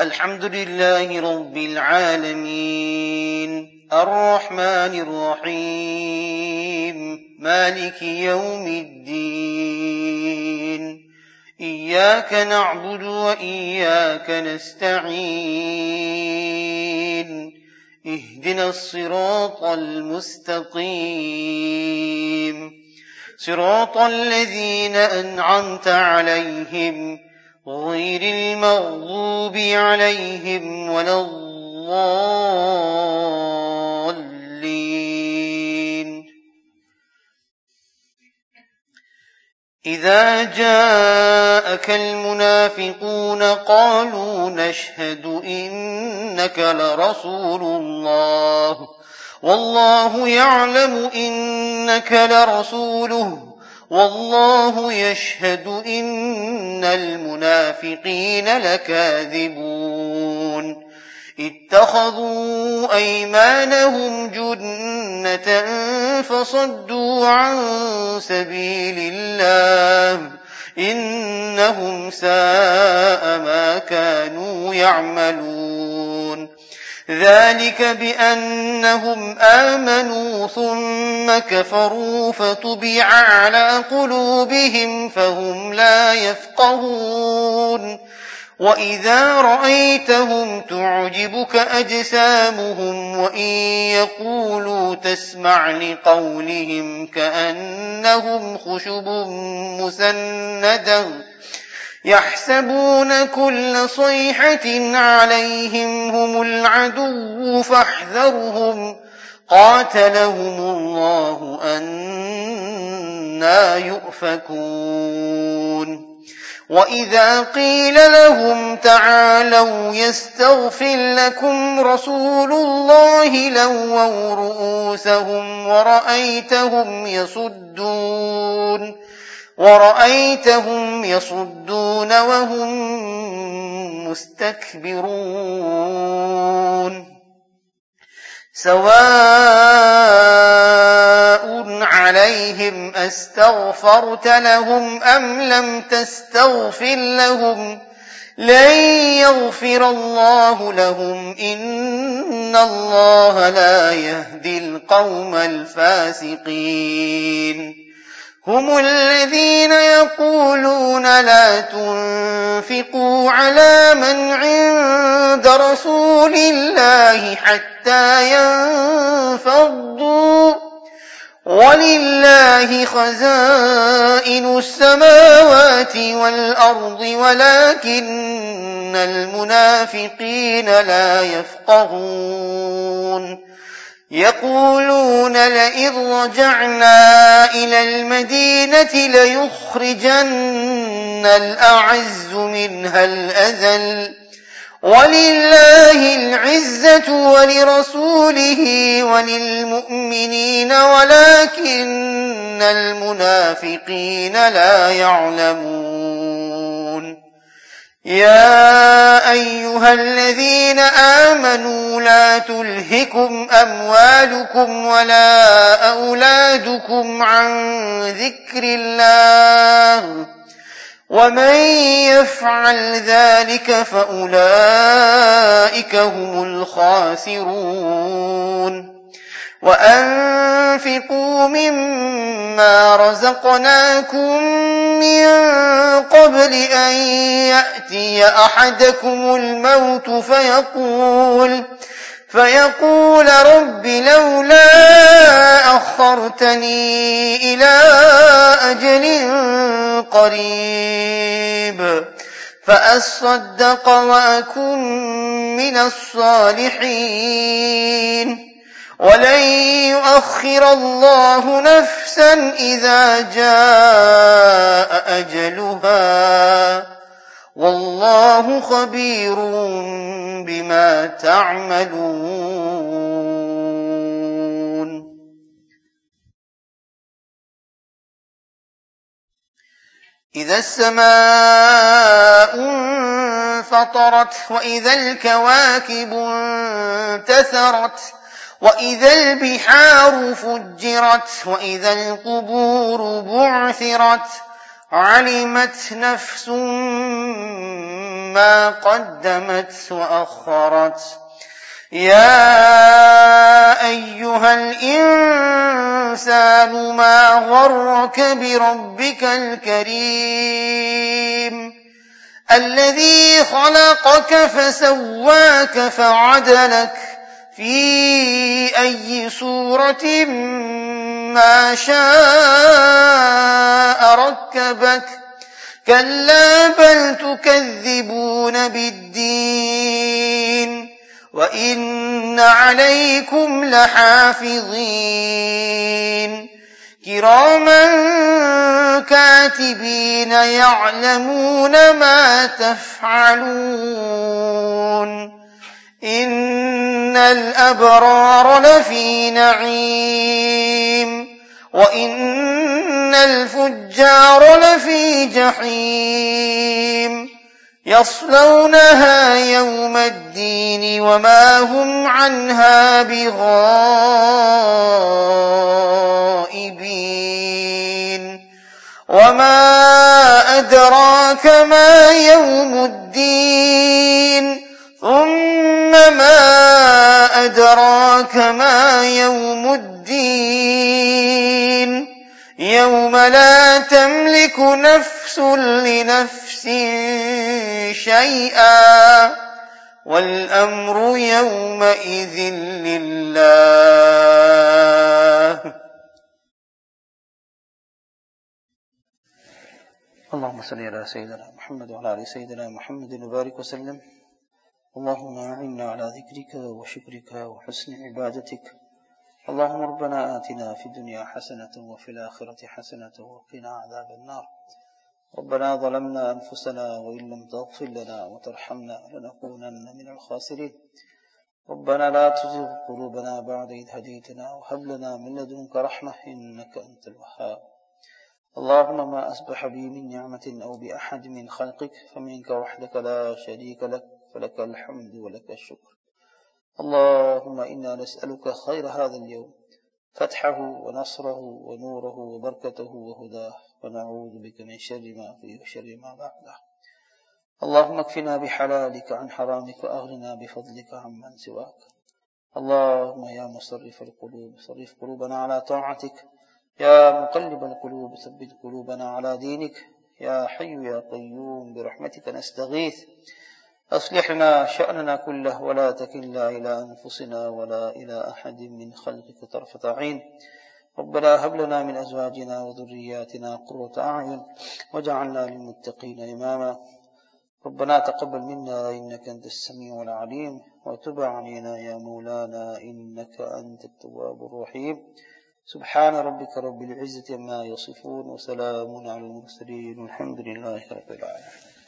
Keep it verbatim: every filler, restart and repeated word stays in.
الحمد لله رب العالمين الرحمن الرحيم مالك يوم الدين إياك نعبد وإياك نستعين اهدنا الصراط المستقيم صراط الذين أنعمت عليهم غير المغضوب عليهم ولا الضالين. إذا جاءك المنافقون قالوا نشهد إنك لرسول الله والله يعلم إنك لرسوله والله يشهد إن المنافقين لكاذبون اتخذوا أيمانهم جنة فصدوا عن سبيل الله إنهم ساء ما كانوا يعملون ذلك بأنهم آمنوا ثم كفروا فتبع على قلوبهم فهم لا يفقهون وإذا رأيتهم تعجبك أجسامهم وإن يقولوا تسمع لقولهم كأنهم خشب مسندة يحسبون كل صيحة عليهم هم العدو فاحذرهم قاتلهم الله أنى يؤفكون وإذا قيل لهم تعالوا يستغفر لكم رسول الله لووا رؤوسهم ورأيتهم يصدون ورأيتهم يصدون وهم مستكبرون سواء عليهم أستغفرت لهم أم لم تستغفر لهم لن يغفر الله لهم إن الله لا يهدي القوم الفاسقين هم الذين يقولون لا تنفقوا على من عند رسول الله حتى ينفضوا ولله خزائن السماوات والأرض ولكن المنافقين لا يفقهون يقولون لئن رجعنا إلى المدينة ليخرجن الأعز منها الأذل ولله العزة ولرسوله وللمؤمنين ولكن المنافقين لا يعلمون يا أيها الذين آمنوا لا تلهكم أموالكم ولا أولادكم عن ذكر الله ومن يفعل ذلك فأولئك هم الخاسرون وأنفقوا مما رزقناكم من قبل أن يأتي أحدكم الموت فيقول فيقول رب لولا أخرتني إلى أجل قريب فأصدق وأكن من الصالحين ولن يؤخر الله نفسا إذا جاء أجلها والله خبير بما تعملون. إذا السماء انفطرت وإذا الكواكب انتثرت وإذا البحار فجرت وإذا القبور بعثرت علمت نفس ما قدمت وأخرت يا أيها الإنسان ما غرك بربك الكريم الذي خلقك فسواك فعدلك في أي صورة ما شاء ركبك كلا بل تكذبون بالدين وإن عليكم لحافظين كراما كاتبين يعلمون ما تفعلون إن الأبرار لفي نعيم وإن الفجار لفي جحيم يصلونها يوم الدين وما هم عنها بغائبين وما أدراك ما يوم الدين ثم ما أدراك ما يوم الدين يوم لا تملك نفس لنفس شيئا والأمر يومئذ لله. اللهم صل على سيدنا محمد وعلى آل سيدنا محمد وبارك وسلم. اللهم أعنا على ذكرك وشكرك وحسن عبادتك. اللهم ربنا آتنا في الدنيا حسنة وفي الآخرة حسنة وقنا عذاب النار. ربنا ظلمنا أنفسنا وإن لم تغفر لنا وترحمنا لنكونن من الخاسرين. ربنا لا تزغ قلوبنا بعد إذ هديتنا وهب لنا من لدنك رحمة إنك أنت الوهاب. اللهم ما أصبح بي من نعمة أو بأحد من خلقك فمنك وحدك لا شريك لك فلك الحمد ولك الشكر. اللهم إنا نسألك خير هذا اليوم فتحه ونصره ونوره وبركته وهداه ونعوذ بك من شر ما فيه وشر ما بعده. اللهم اكفنا بحلالك عن حرامك وأغننا بفضلك عمن سواك. اللهم يا مصرف القلوب صرف قلوبنا على طاعتك. يا مقلب القلوب ثبت قلوبنا على دينك. يا حي يا قيوم برحمتك نستغيث أصلح لنا شأننا كله ولا تكلنا إلى أنفسنا ولا إلى أحد من خلقك طرفة عين. ربنا هب لنا من أزواجنا وذرياتنا قرة أعين واجعلنا للمتقين إماما. ربنا تقبل منا إنك أنت السميع العليم وتب علينا يا مولانا إنك أنت التواب الرحيم. سبحان ربك رب العزة عما يصفون وسلام على المرسلين والحمد لله رب العالمين.